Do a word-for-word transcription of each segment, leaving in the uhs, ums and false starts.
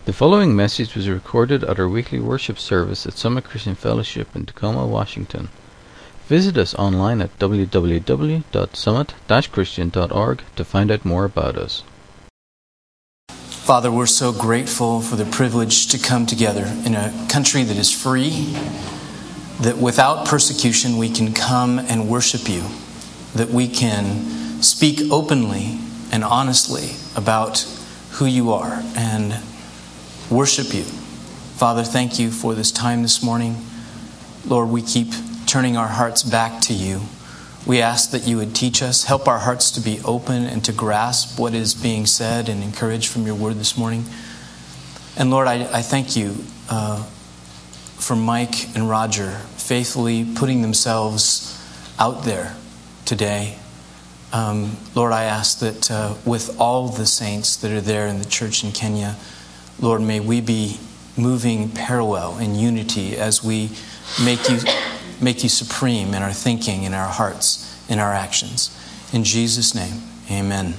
The following message was recorded at our weekly worship service at Summit Christian Fellowship in Tacoma, Washington. Visit us online at w w w dot summit dash christian dot org to find out more about us. Father, we're so grateful for the privilege to come together in a country that is free, that without persecution we can come and worship you, that we can speak openly and honestly about who you are and worship you. Father, thank you for this time this morning. Lord, we keep turning our hearts back to you. We ask that you would teach us, help our hearts to be open and to grasp what is being said and encouraged from your word this morning. And Lord, I, I thank you uh, for Mike and Roger faithfully putting themselves out there today. Um, Lord, I ask that uh, with all the saints that are there in the church in Kenya, Lord, may we be moving parallel in unity as we make you make you supreme in our thinking, in our hearts, in our actions. In Jesus' name, amen.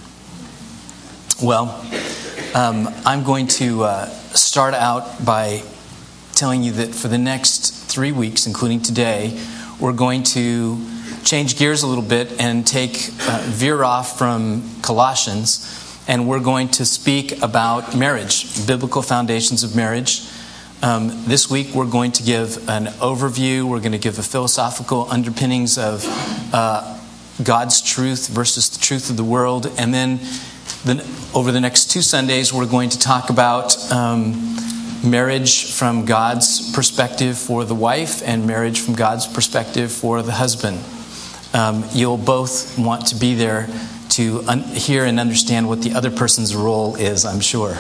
Well, um, I'm going to uh, start out by telling you that for the next three weeks, including today, we're going to change gears a little bit and take uh, veer off from Colossians. And we're going to speak about marriage, biblical foundations of marriage. Um, this week we're going to give an overview. We're going to give a philosophical underpinnings of uh, God's truth versus the truth of the world. And then the, over the next two Sundays we're going to talk about um, marriage from God's perspective for the wife and marriage from God's perspective for the husband. Um, you'll both want to be there to un- hear and understand what the other person's role is, I'm sure.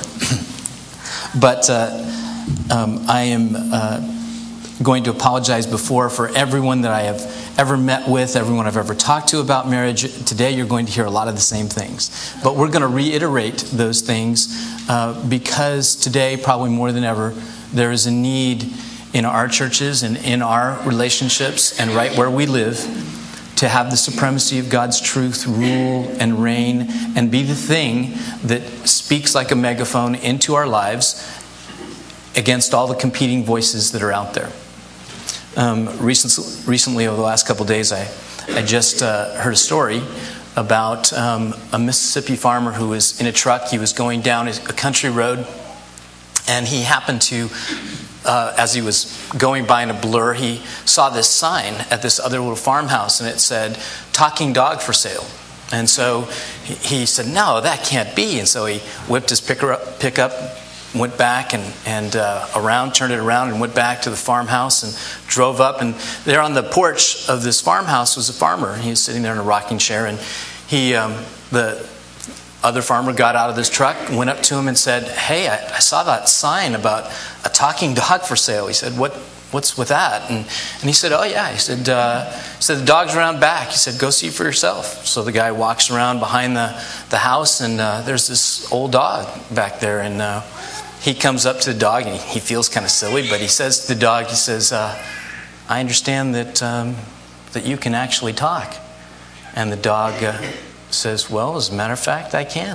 But uh, um, I am uh, going to apologize before for everyone that I have ever met with, everyone I've ever talked to about marriage. Today you're going to hear a lot of the same things. But we're going to reiterate those things uh, because today, probably more than ever, there is a need in our churches and in our relationships and right where we live to have the supremacy of God's truth rule and reign and be the thing that speaks like a megaphone into our lives against all the competing voices that are out there. Um, recently, recently, over the last couple of days, I, I just uh, heard a story about um, a Mississippi farmer who was in a truck. He was going down a country road, and he happened to Uh, as he was going by in a blur, he saw this sign at this other little farmhouse, and it said, "Talking dog for sale." And so he, he said, "No, that can't be." And so he whipped his picker up, pickup, went back and, and uh, around, turned it around, and went back to the farmhouse and drove up. And there on the porch of this farmhouse was a farmer. He was sitting there in a rocking chair, and he, um, the other farmer got out of this truck, went up to him and said, "Hey, I, I saw that sign about a talking dog for sale." He said, "What? What's with that?" And and he said, "Oh yeah." He said, uh, "He said the dog's around back." He said, "Go see for yourself." So the guy walks around behind the the house, and uh, there's this old dog back there, and uh, he comes up to the dog, and he, he feels kind of silly, but he says to the dog, he says, uh, "I understand that um, that you can actually talk." And the dog Uh, says, "Well, as a matter of fact, I can."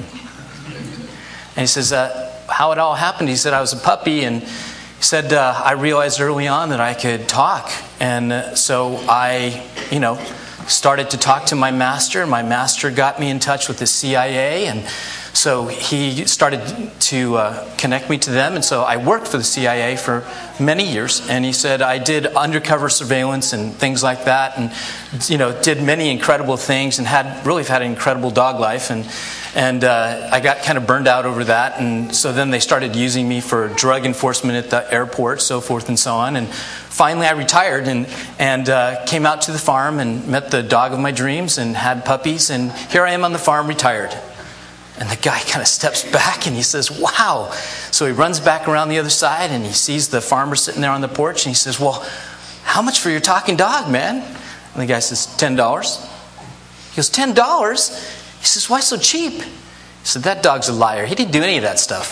And he says, uh, how it all happened, he said, "I was a puppy, and he said, uh, I realized early on that I could talk. And uh, so I, you know, started to talk to my master, and my master got me in touch with the C I A, and so he started to uh, connect me to them. And so I worked for the C I A for many years. And he said I did undercover surveillance and things like that, and you know, did many incredible things, and had really had an incredible dog life. And and uh, I got kind of burned out over that. And so then they started using me for drug enforcement at the airport, so forth and so on. And finally, I retired and and uh, came out to the farm and met the dog of my dreams and had puppies. And here I am on the farm, retired. And the guy kind of steps back and he says, "Wow." So he runs back around the other side and he sees the farmer sitting there on the porch, and he says, "Well, how much for your talking dog, man?" And the guy says, ten dollars. He goes, ten dollars? He says, "Why so cheap?" He said, "That dog's a liar. He didn't do any of that stuff."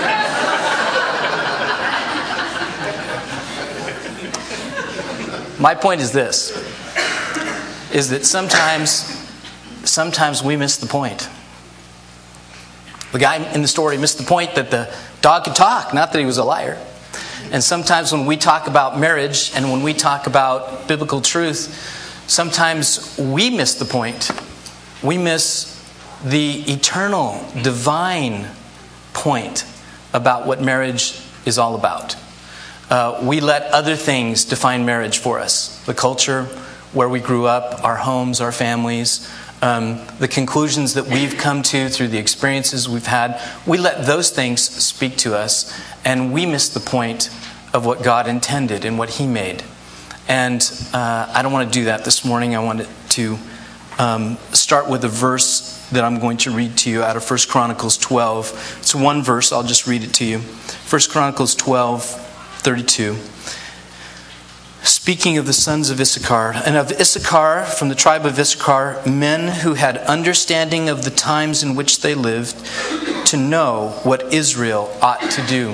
My point is this, is that sometimes, sometimes we miss the point. The guy in the story missed the point that the Dog could talk, not that he was a liar. And sometimes when we talk about marriage and when we talk about biblical truth, sometimes we miss the point. We miss the eternal, divine point about what marriage is all about. Uh, we let other things define marriage for us. The culture, where we grew up, our homes, our families, um, the conclusions that we've come to through the experiences we've had. We let those things speak to us, and we miss the point of what God intended and what He made. And uh, I don't want to do that this morning. I wanted to um, start with a verse that I'm going to read to you out of First Chronicles twelve. It's one verse. I'll just read it to you. First Chronicles twelve, thirty-two. Speaking of the sons of Issachar, and of Issachar, from the tribe of Issachar, men who had understanding of the times in which they lived, to know what Israel ought to do.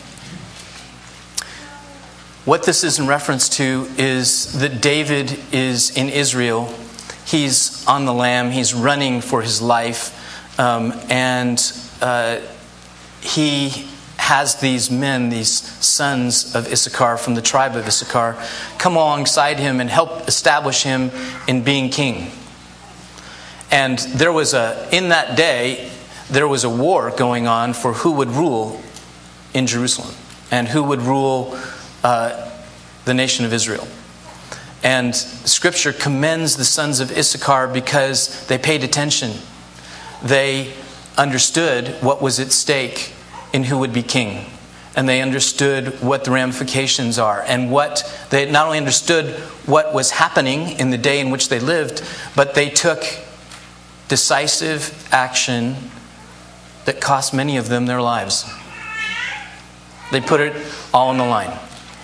What this is in reference to is that David is in Israel. He's on the lam. He's running for his life. Um, and uh, he has these men, these sons of Issachar from the tribe of Issachar, come alongside him and help establish him in being king. And there was a, in that day, there was a war going on for who would rule in Jerusalem and who would rule uh, the nation of Israel. And Scripture commends the sons of Issachar because they paid attention. They understood what was at stake in who would be king. And they understood what the ramifications are. And what they not only understood what was happening in the day in which they lived, but they took decisive action that cost many of them their lives. They put it all on the line.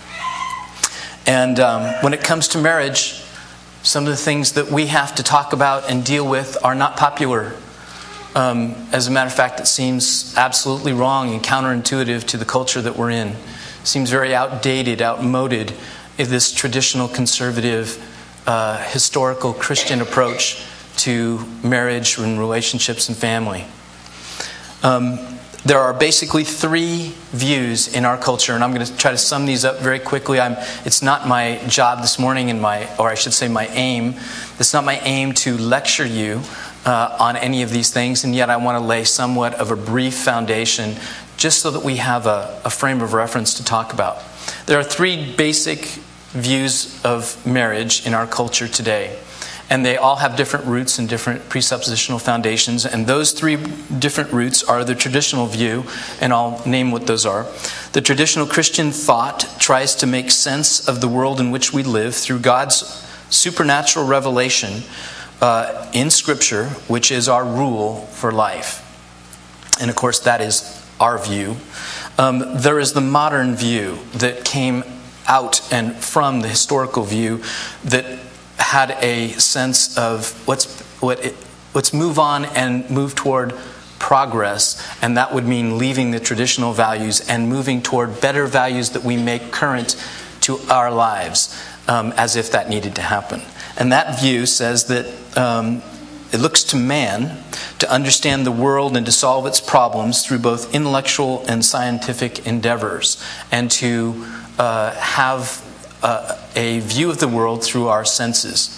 And um, when it comes to marriage, some of the things that we have to talk about and deal with are not popular. Um, as a matter of fact, it seems absolutely wrong and counterintuitive to the culture that we're in. It seems very outdated, outmoded in this traditional conservative, uh, historical Christian approach to marriage and relationships and family. Um, There are basically three views in our culture, and I'm going to try to sum these up very quickly. I'm, it's not my job this morning, and my, or I should say my aim. It's not my aim to lecture you uh, on any of these things, and yet I want to lay somewhat of a brief foundation just so that we have a, a frame of reference to talk about. There are three basic views of marriage in our culture today. And they all have different roots and different presuppositional foundations. And those three different roots are the traditional view, and I'll name what those are. The traditional Christian thought tries to make sense of the world in which we live through God's supernatural revelation uh, in Scripture, which is our rule for life. And of course, that is our view. Um, there is the modern view that came out and from the historical view that had a sense of let's what it, let's move on and move toward progress, and that would mean leaving the traditional values and moving toward better values that we make current to our lives, um, as if that needed to happen. And that view says that um, it looks to man to understand the world and to solve its problems through both intellectual and scientific endeavors, and to uh, have Uh, a view of the world through our senses,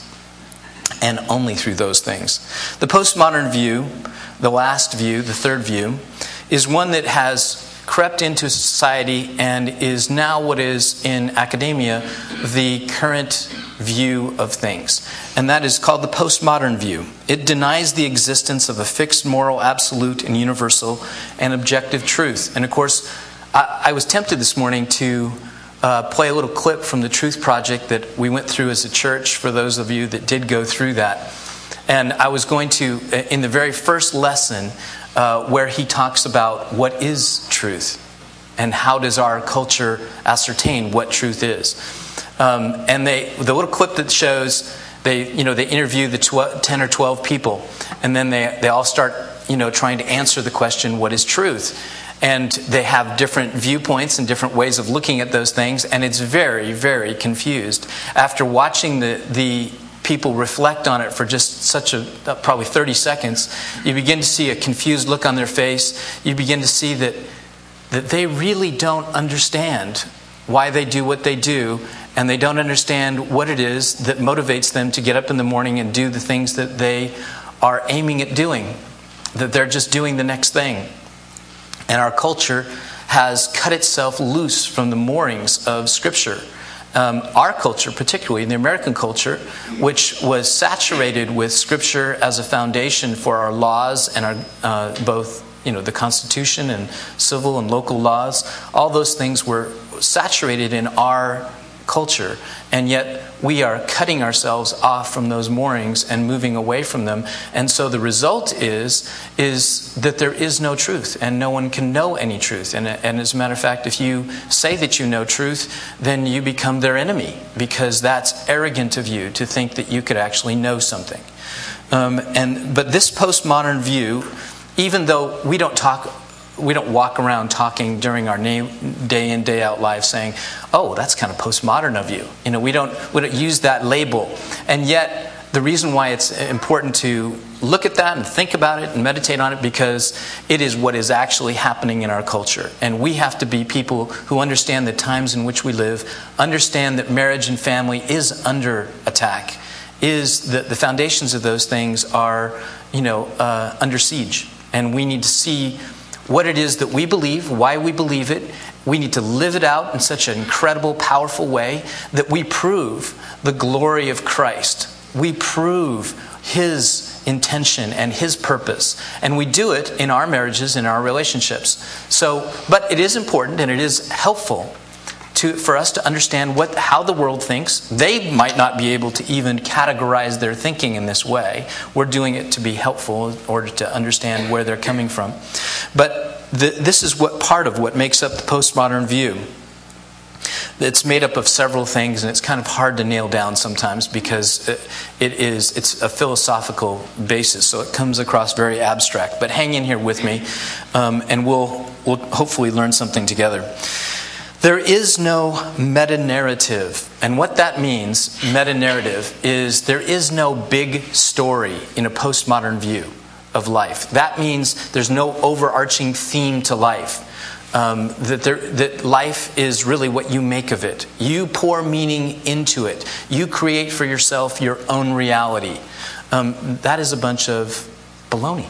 and only through those things. The postmodern view, the last view, the third view, is one that has crept into society and is now what is in academia the current view of things. And that is called the postmodern view. It denies the existence of a fixed moral absolute and universal and objective truth. And of course, I, I was tempted this morning to Uh, play a little clip from the Truth Project that we went through as a church, for those of you that did go through that. And I was going to, in the very first lesson, uh, where he talks about what is truth and how does our culture ascertain what truth is. Um, and they, the little clip that shows, they, you know, they interview the twelve, ten or twelve people, and then they they all start, you know, trying to answer the question, what is truth? And they have different viewpoints and different ways of looking at those things, and it's very, very confused. After watching the, the people reflect on it for just such a, uh, probably thirty seconds, you begin to see a confused look on their face. You begin to see that that they really don't understand why they do what they do, and they don't understand what it is that motivates them to get up in the morning and do the things that they are aiming at doing, that they're just doing the next thing. And our culture has cut itself loose from the moorings of Scripture. Um, our culture, particularly the American culture, which was saturated with Scripture as a foundation for our laws and our uh, both, you know, the Constitution and civil and local laws, all those things were saturated in our culture, and yet we are cutting ourselves off from those moorings and moving away from them. And so the result is is that there is no truth, and no one can know any truth. And, and as a matter of fact, if you say that you know truth, then you become their enemy, because that's arrogant of you to think that you could actually know something. Um, and but this postmodern view, even though we don't talk We don't walk around talking during our day in, day out lives saying, "Oh, that's kind of postmodern of you." You know, we don't we don't use that label. And yet, the reason why it's important to look at that and think about it and meditate on it, because it is what is actually happening in our culture. And we have to be people who understand the times in which we live, understand that marriage and family is under attack, is that the foundations of those things are, you know, uh, under siege, and we need to see what it is that we believe, why we believe it. We need to live it out in such an incredible, powerful way that we prove the glory of Christ. We prove His intention and His purpose. And we do it in our marriages, in our relationships. So, but it is important and it is helpful to, for us to understand what, how the world thinks. They might not be able to even categorize their thinking in this way. We're doing it to be helpful in order to understand where they're coming from. But the, this is what part of what makes up the postmodern view. It's made up of several things, and it's kind of hard to nail down sometimes because it, it is it's a philosophical basis, so it comes across very abstract. But hang in here with me, um, and we'll we'll hopefully learn something together. There is no meta-narrative. And what that means, meta-narrative, is there is no big story in a postmodern view of life. That means there's no overarching theme to life. Um, that, there, that life is really what you make of it. You pour meaning into it. You create for yourself your own reality. Um, that is a bunch of baloney.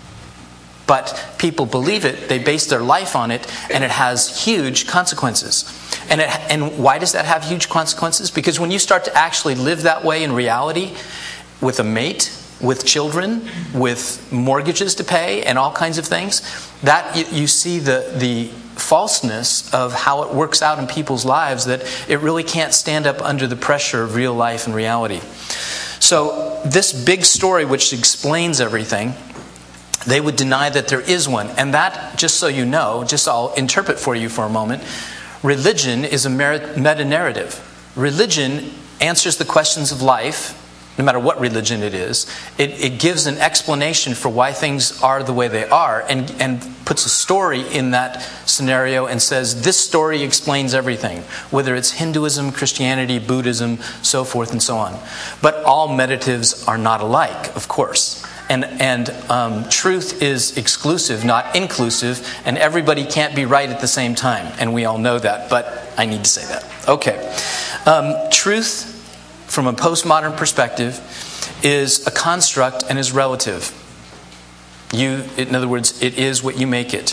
But people believe it, they base their life on it, and it has huge consequences. And, it, and why does that have huge consequences? Because when you start to actually live that way in reality, with a mate, with children, with mortgages to pay, and all kinds of things, that you, you see the, the falseness of how it works out in people's lives, that it really can't stand up under the pressure of real life and reality. So this big story which explains everything, they would deny that there is one. And that, just so you know, just I'll interpret for you for a moment, religion is a meta-narrative. Religion answers the questions of life, no matter what religion it is. It, it gives an explanation for why things are the way they are, and, and puts a story in that scenario and says, this story explains everything, whether it's Hinduism, Christianity, Buddhism, so forth and so on. But all meditatives are not alike, of course. And, and um, truth is exclusive, not inclusive, and everybody can't be right at the same time. And we all know that, but I need to say that. Okay. Um, truth, from a postmodern perspective, is a construct and is relative. You, in other words, it is what you make it.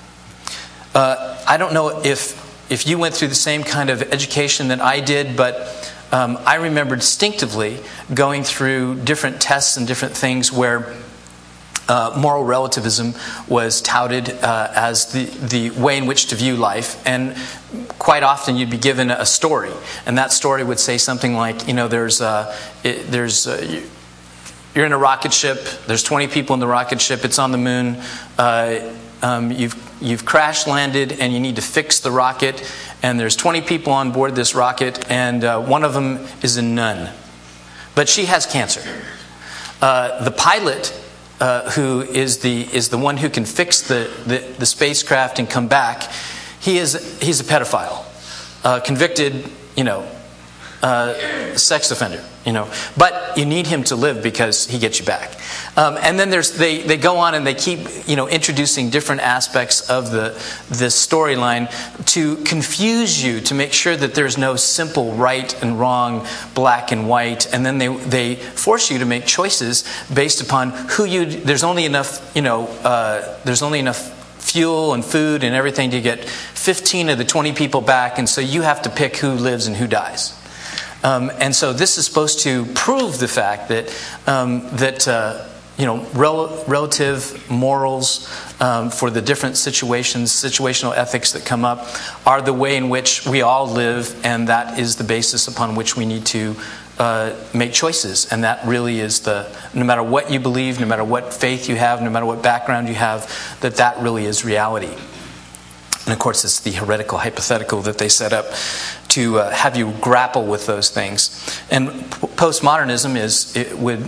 Uh, I don't know if if you went through the same kind of education that I did, but Um, I remember distinctively going through different tests and different things where uh, moral relativism was touted uh, as the, the way in which to view life. And quite often you'd be given a story. And that story would say something like, you know, there's uh, it, there's uh, you're in a rocket ship. There's twenty people in the rocket ship. It's on the moon. Uh, um, you've You've crash landed and you need to fix the rocket, and there's twenty people on board this rocket, and uh, one of them is a nun, but she has cancer. Uh, the pilot, uh, who is the is the one who can fix the, the, the spacecraft and come back, he is he's a pedophile, uh, convicted, you know, uh, sex offender, you know. But you need him to live because he gets you back. Um, and then there's they, they go on and they keep, you know, introducing different aspects of the this storyline to confuse you, to make sure that there's no simple right and wrong, black and white. And then they they force you to make choices based upon who you. There's only enough, you know. Uh, there's only enough fuel and food and everything to get fifteen of the twenty people back, and so you have to pick who lives and who dies. Um, and so this is supposed to prove the fact that um, that. Uh, You know, rel- relative morals um, for the different situations, situational ethics that come up, are the way in which we all live, and that is the basis upon which we need to uh, make choices. And that really is the, no matter what you believe, no matter what faith you have, no matter what background you have, that that really is reality. And of course, it's the heretical hypothetical that they set up to uh, have you grapple with those things. And p- postmodernism is, it would...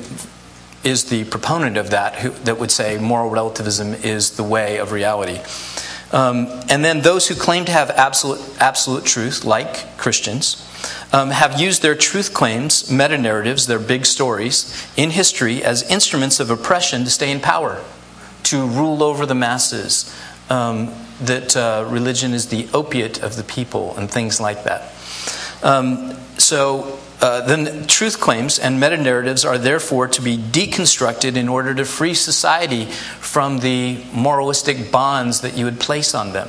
is the proponent of that, who, that would say moral relativism is the way of reality. Um, and then those who claim to have absolute absolute truth, like Christians, um, have used their truth claims, meta-narratives, their big stories, in history as instruments of oppression to stay in power, to rule over the masses, um, that uh, religion is the opiate of the people, and things like that. Um, so... Uh, then truth claims and meta-narratives are therefore to be deconstructed in order to free society from the moralistic bonds that you would place on them.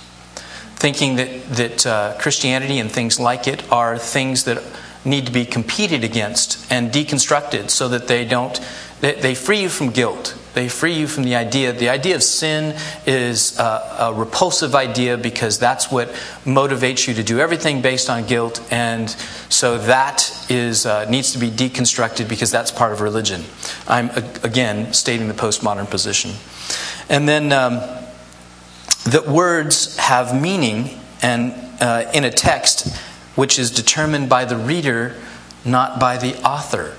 Thinking that, that uh, Christianity and things like it are things that need to be competed against and deconstructed so that they don't, they, they free you from guilt. They free you from the idea. The idea of sin is a, a repulsive idea because that's what motivates you to do everything based on guilt, and so that is uh, needs to be deconstructed because that's part of religion. I'm again stating the postmodern position, and then um, that words have meaning and uh, in a text which is determined by the reader, not by the author.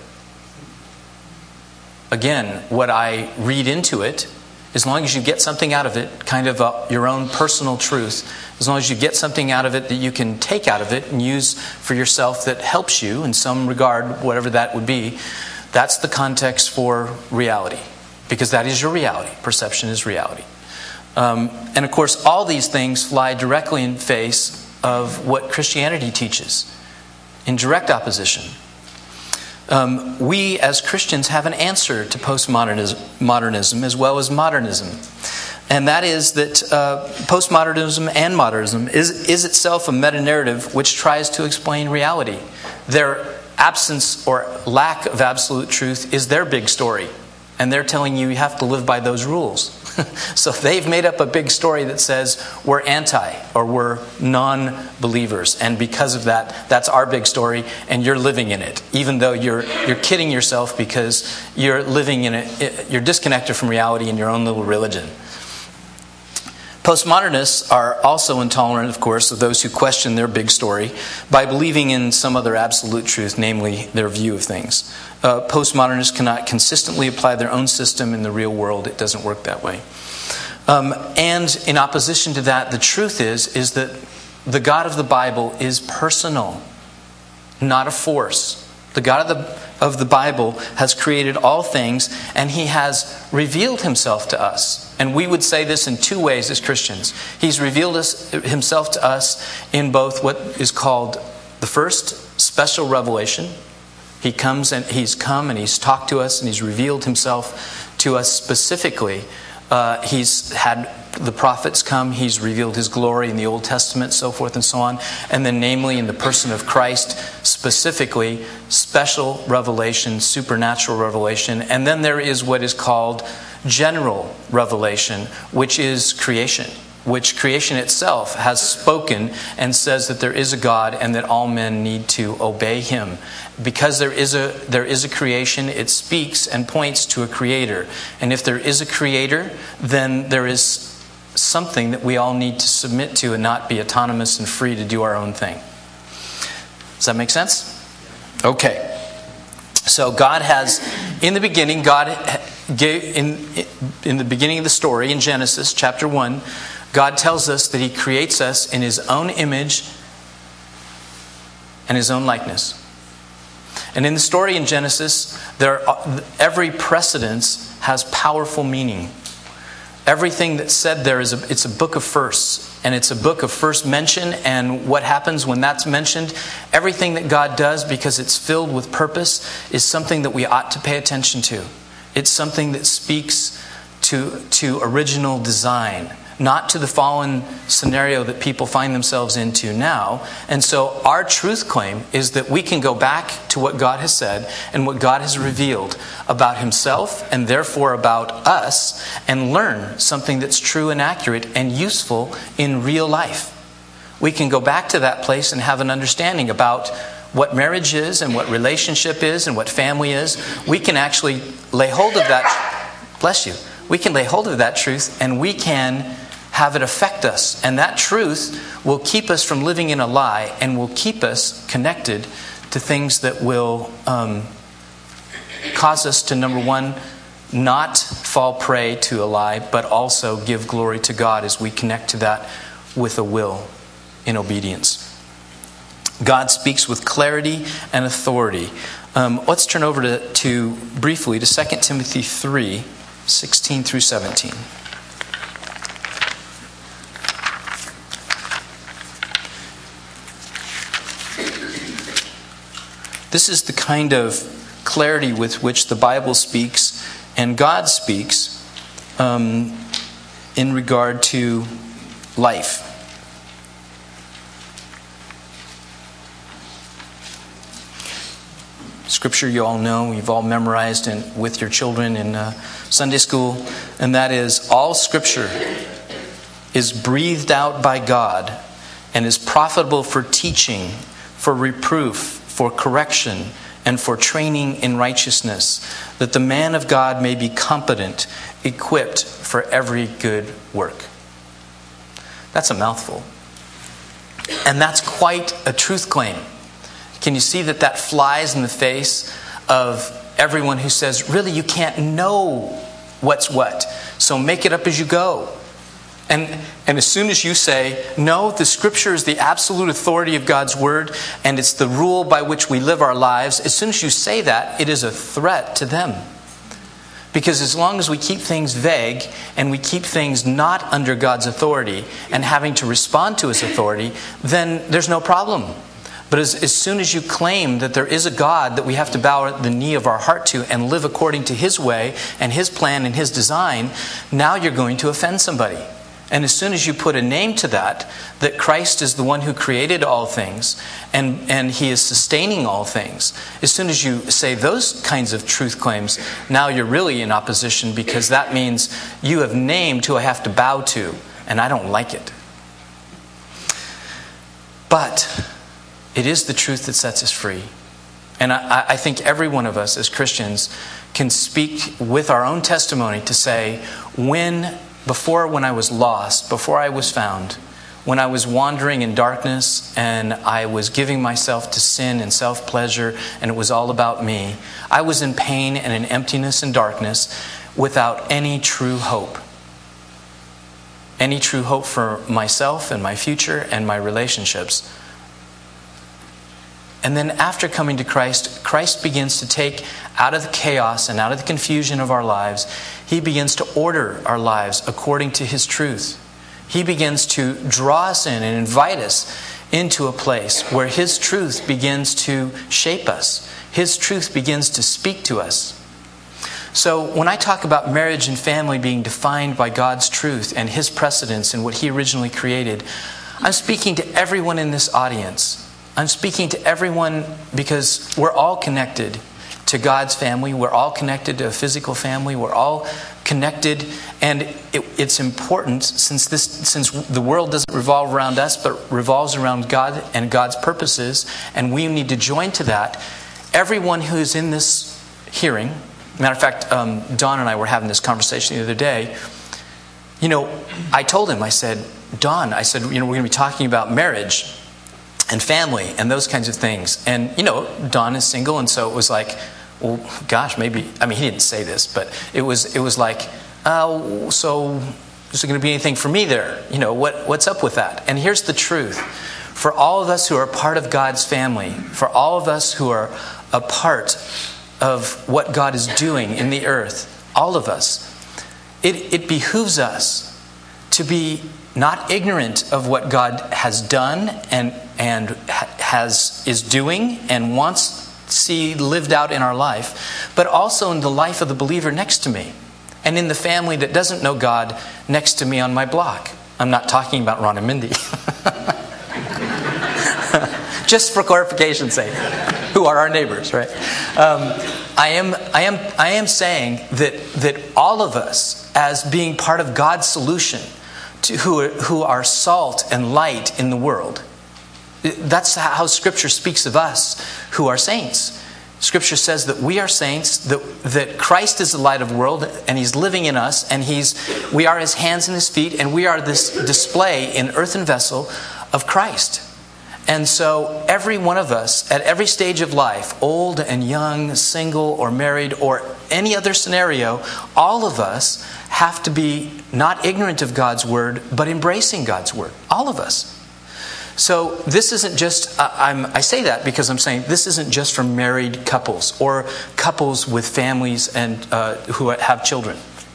Again, what I read into it, as long as you get something out of it, kind of a, your own personal truth, as long as you get something out of it that you can take out of it and use for yourself that helps you in some regard, whatever that would be, that's the context for reality. Because that is your reality. Perception is reality. Um, and of course, all these things fly directly in face of what Christianity teaches, in direct opposition. Um, we as Christians have an answer to postmodernism modernism as well as modernism. And that is that uh, postmodernism and modernism is, is itself a meta-narrative which tries to explain reality. Their absence or lack of absolute truth is their big story. And they're telling you you have to live by those rules. So they've made up a big story that says we're anti or we're non-believers, and because of that, that's our big story, and you're living in it, even though you're you're kidding yourself because you're living in it. You're disconnected from reality in your own little religion. Postmodernists are also intolerant, of course, of those who question their big story by believing in some other absolute truth, namely their view of things. Uh, postmodernists cannot consistently apply their own system in the real world. It doesn't work that way. Um, and in opposition to that, the truth is, is that the God of the Bible is personal, not a force. The God of the, of the Bible has created all things, and He has revealed Himself to us. And we would say this in two ways as Christians. He's revealed us, Himself to us in both what is called the first special revelation. He comes and He's come and He's talked to us and He's revealed Himself to us specifically. Uh, he's had the prophets come. He's revealed His glory in the Old Testament, so forth and so on. And then namely in the person of Christ, specifically, special revelation, supernatural revelation. And then there is what is called general revelation, which is creation, which creation itself has spoken and says that there is a God and that all men need to obey Him. Because there is a there is a creation, it speaks and points to a creator. And if there is a creator, then there is something that we all need to submit to and not be autonomous and free to do our own thing. Does that make sense? Okay. So God has, in the beginning, God gave, in, in the beginning of the story, in Genesis chapter one, God tells us that He creates us in His own image and his own likeness. And in the story in Genesis, there are, every precedence has powerful meaning. Everything that's said there is a, it's a book of firsts, and it's a book of first mention, and what happens when that's mentioned, everything that God does, because it's filled with purpose, is something that we ought to pay attention to. It's something that speaks to, to original design, not to the fallen scenario that people find themselves into now. And so our truth claim is that we can go back to what God has said and what God has revealed about himself and therefore about us, and learn something that's true and accurate and useful in real life. We can go back to that place and have an understanding about what marriage is and what relationship is and what family is. We can actually lay hold of that. Bless you. We can lay hold of that truth, and we can have it affect us. And that truth will keep us from living in a lie, and will keep us connected to things that will um, cause us to, number one, not fall prey to a lie, but also give glory to God as we connect to that with a will in obedience. God speaks with clarity and authority. Um, let's turn over to, to briefly to Second Timothy three, sixteen through seventeen. This is the kind of clarity with which the Bible speaks and God speaks um, in regard to life. Scripture you all know, you've all memorized in, with your children in uh, Sunday school, and that is, all Scripture is breathed out by God and is profitable for teaching, for reproof, for correction, and for training in righteousness, that the man of God may be competent, equipped for every good work. That's a mouthful. And that's quite a truth claim. Can you see that that flies in the face of everyone who says, really, you can't know what's what, so make it up as you go. And, and as soon as you say, no, the Scripture is the absolute authority of God's Word, and it's the rule by which we live our lives, as soon as you say that, it is a threat to them. Because as long as we keep things vague, and we keep things not under God's authority, and having to respond to His authority, then there's no problem. But as, as soon as you claim that there is a God that we have to bow the knee of our heart to and live according to His way, and His plan and His design, now you're going to offend somebody. And as soon as you put a name to that, that Christ is the one who created all things, and, and He is sustaining all things, as soon as you say those kinds of truth claims, now you're really in opposition, because that means you have named who I have to bow to, and I don't like it. But it is the truth that sets us free. And I, I think every one of us as Christians can speak with our own testimony to say, when... Before, when I was lost, before I was found, when I was wandering in darkness and I was giving myself to sin and self-pleasure and it was all about me, I was in pain and in emptiness and darkness without any true hope. Any true hope for myself and my future and my relationships. And then after coming to Christ, Christ begins to take out of the chaos and out of the confusion of our lives, He begins to order our lives according to His truth. He begins to draw us in and invite us into a place where His truth begins to shape us. His truth begins to speak to us. So when I talk about marriage and family being defined by God's truth and His precedence and what He originally created, I'm speaking to everyone in this audience. I'm speaking to everyone because we're all connected to God's family. We're all connected to a physical family. We're all connected, and it, it's important, since this, since the world doesn't revolve around us, but revolves around God and God's purposes, and we need to join to that. Everyone who is in this hearing, matter of fact, um, Don and I were having this conversation the other day. You know, I told him, I said, Don, I said, you know, we're going to be talking about marriage and family and those kinds of things. And, you know, Don is single, and so it was like, well, gosh, maybe, I mean, he didn't say this, but it was it was like, uh, so is there going to be anything for me there? You know, what what's up with that? And here's the truth. for all of us who are part of God's family, for all of us who are a part of what God is doing in the earth, all of us, it, it behooves us to be not ignorant of what God has done and and has is doing and wants to see lived out in our life, but also in the life of the believer next to me and in the family that doesn't know God next to me on my block. I'm not talking about Ron and Mindy. Just for clarification's sake, who are our neighbors, right? Um, I am, I am, I am saying that that all of us, as being part of God's solution, to who are, who are salt and light in the world, that's how Scripture speaks of us, who are saints. Scripture says that we are saints, that that Christ is the light of the world, and He's living in us, and He's we are His hands and His feet, and we are this display in earthen vessel of Christ. And so every one of us, at every stage of life, old and young, single or married, or any other scenario, all of us have to be not ignorant of God's Word, but embracing God's Word. All of us. So this isn't just, uh, I'm, I say that because I'm saying this isn't just for married couples or couples with families and uh, who have children.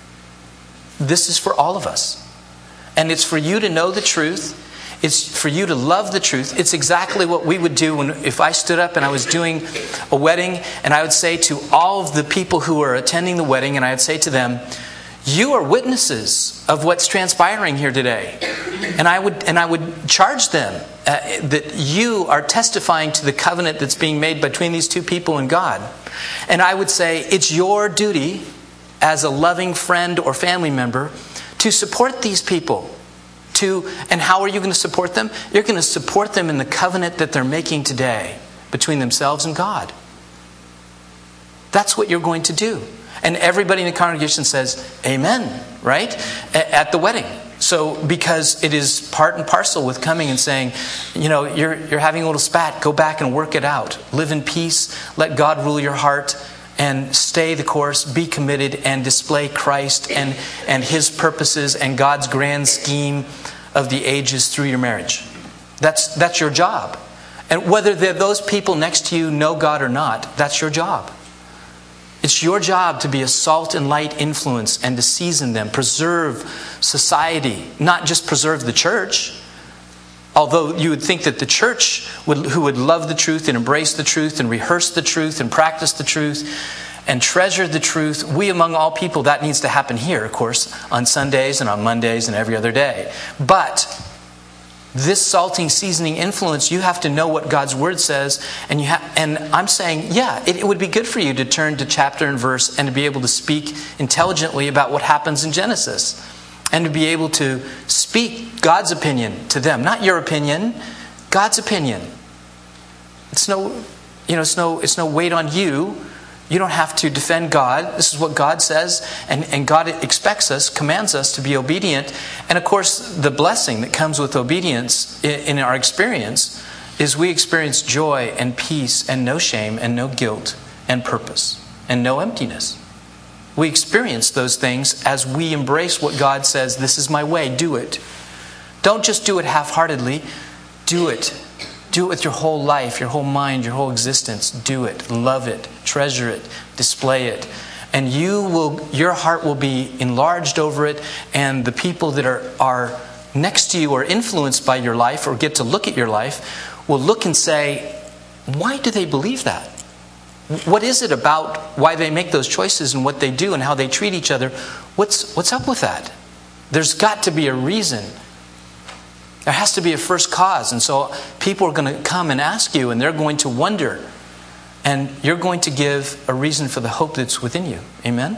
This is for all of us. And it's for you to know the truth. It's for you to love the truth. It's exactly what we would do when, if I stood up and I was doing a wedding, and I would say to all of the people who are attending the wedding, and I would say to them, you are witnesses of what's transpiring here today. And I would and I would charge them uh, that you are testifying to the covenant that's being made between these two people and God. And I would say it's your duty as a loving friend or family member to support these people. To, and how are you going to support them? You're going to support them in the covenant that they're making today between themselves and God. That's what you're going to do. And everybody in the congregation says, amen, right? At the wedding. So, because it is part and parcel with coming and saying, you know, you're you're having a little spat, go back and work it out. Live in peace, let God rule your heart, and stay the course, be committed, and display Christ and, and His purposes and God's grand scheme of the ages through your marriage. That's that's your job. And whether those people next to you know God or not, that's your job. It's your job to be a salt and light influence and to season them, preserve society, not just preserve the church. Although you would think that the church, would, who would love the truth and embrace the truth and rehearse the truth and practice the truth and treasure the truth, we among all people, that needs to happen here, of course, on Sundays and on Mondays and every other day. But this salting, seasoning influence, you have to know what God's Word says. And you ha- and I'm saying, yeah, it, it would be good for you to turn to chapter and verse and to be able to speak intelligently about what happens in Genesis. And to be able to speak God's opinion to them. Not your opinion, God's opinion. It's no, you know, it's no, it's no weight on you. You don't have to defend God. This is what God says. And, and God expects us, commands us to be obedient. And of course, the blessing that comes with obedience in, in our experience is we experience joy and peace and no shame and no guilt and purpose and no emptiness. We experience those things as we embrace what God says, this is my way, do it. Don't just do it half-heartedly. Do it. Do it with your whole life, your whole mind, your whole existence. Do it. Love it. Treasure it. Display it. And you will, your heart will be enlarged over it, and the people that are, are next to you or influenced by your life or get to look at your life will look and say, why do they believe that? What is it about why they make those choices and what they do and how they treat each other? What's what's up with that? There's got to be a reason. There has to be a first cause. And so people are going to come and ask you, and they're going to wonder. And you're going to give a reason for the hope that's within you. Amen?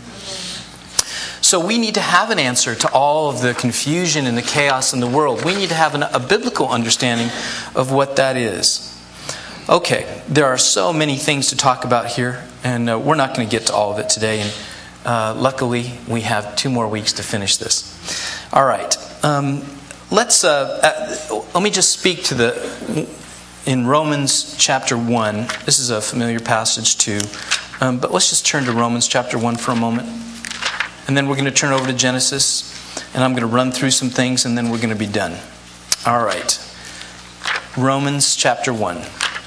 So we need to have an answer to all of the confusion and the chaos in the world. We need to have an, a biblical understanding of what that is. Okay, there are so many things to talk about here, and uh, we're not going to get to all of it today. And uh, luckily, we have two more weeks to finish this. All right, um, let's. Uh, uh, let me just speak to the in Romans chapter one. This is a familiar passage too, um, but let's just turn to Romans chapter one for a moment, and then we're going to turn over to Genesis, and I'm going to run through some things, and then we're going to be done. All right. Romans chapter one.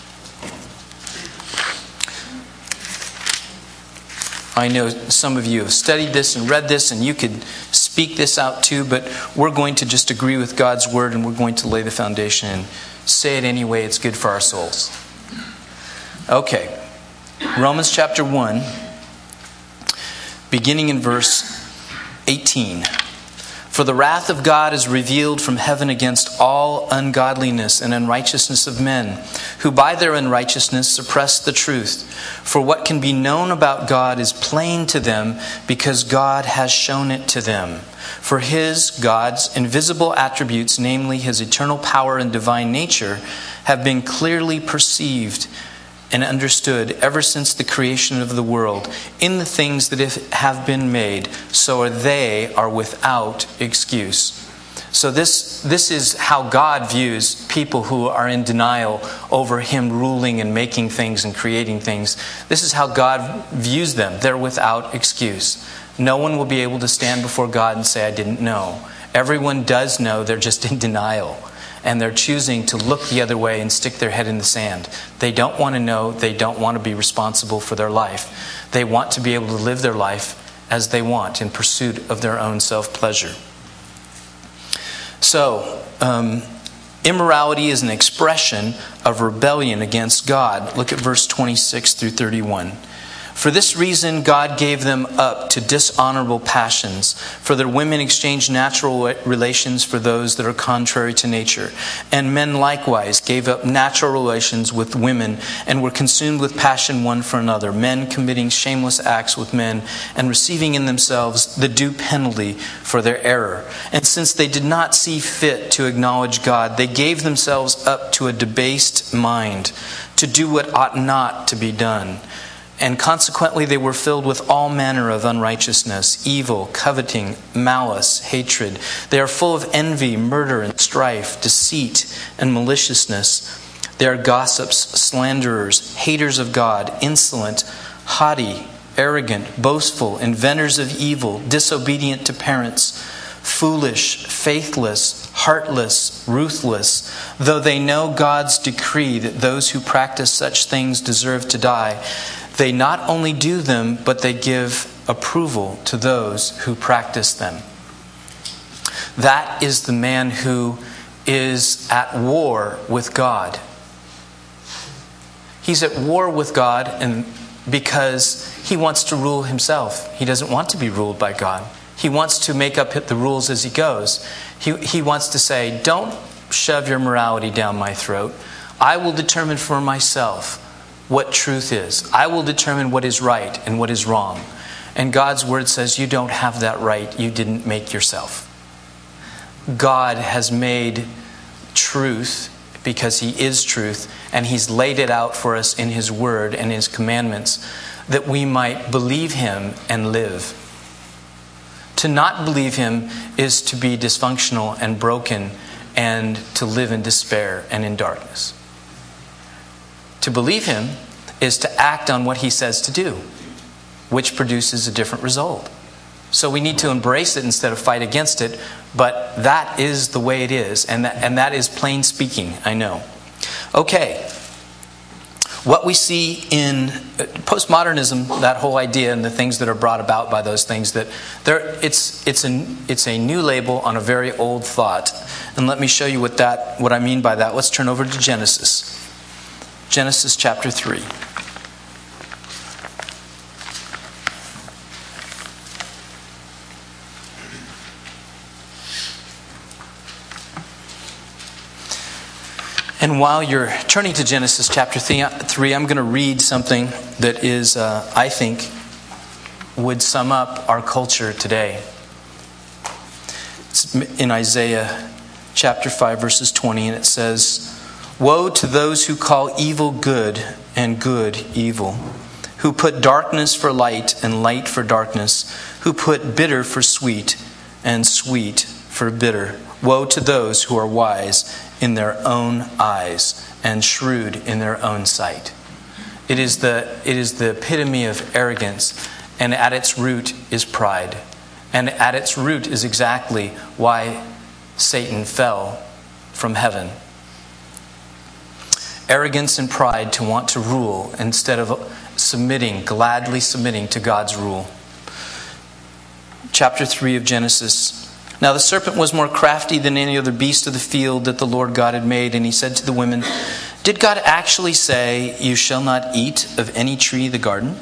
I know some of you have studied this and read this, and you could speak this out too, but we're going to just agree with God's word, and we're going to lay the foundation and say it anyway. It's good for our souls. Okay. Romans chapter one, beginning in verse eighteen. For the wrath of God is revealed from heaven against all ungodliness and unrighteousness of men, who by their unrighteousness suppress the truth. For what can be known about God is plain to them, because God has shown it to them. For His, God's, invisible attributes, namely His eternal power and divine nature, have been clearly perceived and understood ever since the creation of the world in the things that have been made, so they are without excuse. So this, this is how God views people who are in denial over Him ruling and making things and creating things. This is how God views them. They're without excuse. No one will be able to stand before God and say, I didn't know. Everyone does know, they're just in denial. And they're choosing to look the other way and stick their head in the sand. They don't want to know. They don't want to be responsible for their life. They want to be able to live their life as they want in pursuit of their own self-pleasure. So, um, immorality is an expression of rebellion against God. Look at verse twenty-six through thirty-one. For this reason, God gave them up to dishonorable passions. For their women exchanged natural relations for those that are contrary to nature. And men likewise gave up natural relations with women and were consumed with passion one for another. Men committing shameless acts with men and receiving in themselves the due penalty for their error. And since they did not see fit to acknowledge God, they gave themselves up to a debased mind to do what ought not to be done. And consequently they were filled with all manner of unrighteousness, evil, coveting, malice, hatred. They are full of envy, murder, and strife, deceit, and maliciousness. They are gossips, slanderers, haters of God, insolent, haughty, arrogant, boastful, inventors of evil, disobedient to parents, foolish, faithless, heartless, ruthless. Though they know God's decree that those who practice such things deserve to die, they not only do them, but they give approval to those who practice them. That is the man who is at war with God. He's at war with God and because he wants to rule himself. He doesn't want to be ruled by God. He wants to make up the rules as he goes. He, he wants to say, don't shove your morality down my throat. I will determine for myself what truth is. I will determine what is right and what is wrong. And God's word says you don't have that right. You didn't make yourself. God has made truth because He is truth, and He's laid it out for us in His word and His commandments that we might believe Him and live. To not believe Him is to be dysfunctional and broken and to live in despair and in darkness. To believe Him is to act on what He says to do, which produces a different result. So we need to embrace it instead of fight against it, but that is the way it is, and that, and that is plain speaking, I know. Okay, what we see in postmodernism, that whole idea and the things that are brought about by those things, that there, it's it's a it's a new label on a very old thought. And let me show you what that what I mean by that. Let's turn over to Genesis. Genesis chapter three. And while you're turning to Genesis chapter three, I'm going to read something that is, uh, I think, would sum up our culture today. It's in Isaiah chapter five, verses twenty, and it says, "Woe to those who call evil good and good evil, who put darkness for light and light for darkness, who put bitter for sweet and sweet for bitter. Woe to those who are wise in their own eyes and shrewd in their own sight." It is the it is the epitome of arrogance, and at its root is pride. And at its root is exactly why Satan fell from heaven. arrogance and pride to want to rule instead of submitting, gladly submitting to God's rule. Chapter three of Genesis. Now the serpent was more crafty than any other beast of the field that the Lord God had made, and he said to the women, "Did God actually say, 'You shall not eat of any tree of the garden'?"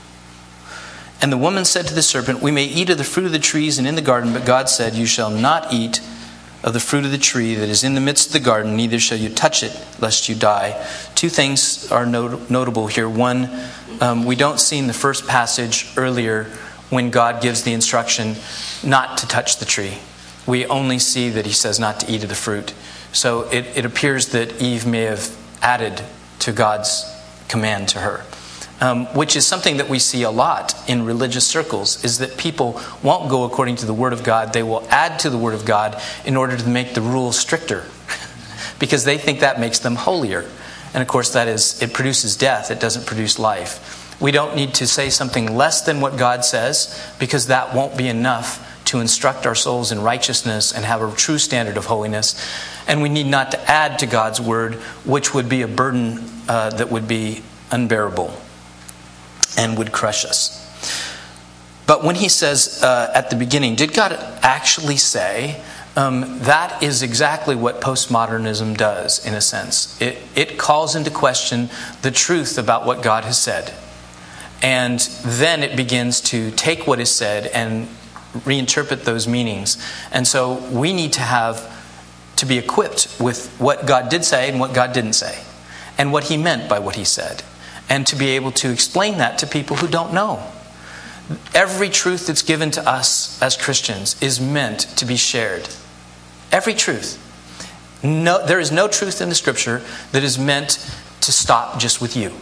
And the woman said to the serpent, "We may eat of the fruit of the trees and in the garden, but God said, 'You shall not eat of the fruit of the tree that is in the midst of the garden, neither shall you touch it, lest you die.'" Two things are not- notable here. One, um, we don't see in the first passage earlier when God gives the instruction not to touch the tree. We only see that he says not to eat of the fruit. So it, it appears that Eve may have added to God's command to her. Um, which is something that we see a lot in religious circles, is that people won't go according to the Word of God. They will add to the Word of God in order to make the rules stricter because they think that makes them holier. And of course that is, it produces death. It doesn't produce life. We don't need to say something less than what God says, because that won't be enough to instruct our souls in righteousness and have a true standard of holiness. And we need not to add to God's Word, which would be a burden uh, that would be unbearable and would crush us. But when he says uh, at the beginning, did God actually say, um, that is exactly what postmodernism does, in a sense. It, it calls into question the truth about what God has said. And then it begins to take what is said and reinterpret those meanings. And so we need to have to be equipped with what God did say and what God didn't say, and what he meant by what he said, and to be able to explain that to people who don't know. Every truth that's given to us as Christians is meant to be shared. Every truth. No, there is no truth in the Scripture that is meant to stop just with you.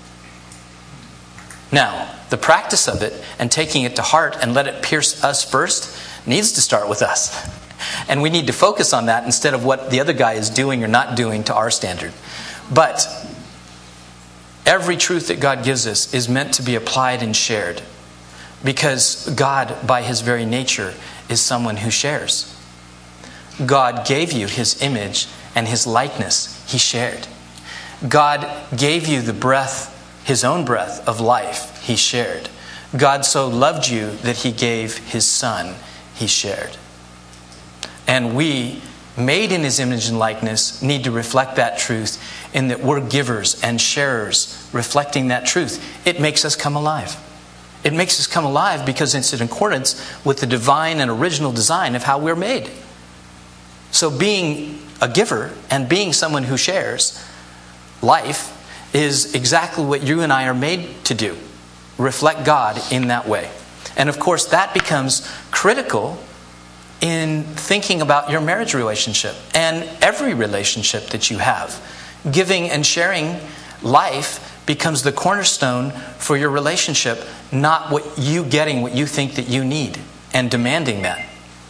Now, the practice of it and taking it to heart and let it pierce us first needs to start with us. And we need to focus on that instead of what the other guy is doing or not doing to our standard. But every truth that God gives us is meant to be applied and shared, because God, by his very nature, is someone who shares. God gave you his image and his likeness. He shared. God gave you the breath, his own breath of life. He shared. God so loved you that he gave his Son. He shared. And we, made in his image and likeness, need to reflect that truth in that we're givers and sharers, reflecting that truth. It makes us come alive. It makes us come alive because it's in accordance with the divine and original design of how we're made. So being a giver and being someone who shares life is exactly what you and I are made to do. Reflect God in that way. And of course that becomes critical in thinking about your marriage relationship and every relationship that you have. Giving and sharing life becomes the cornerstone for your relationship, not what you getting what you think that you need and demanding that.